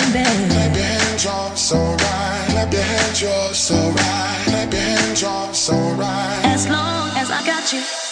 Clap your hands, you're so right. Clap your hands, you're so right. Clap your hands, you're so right. As long as I got you.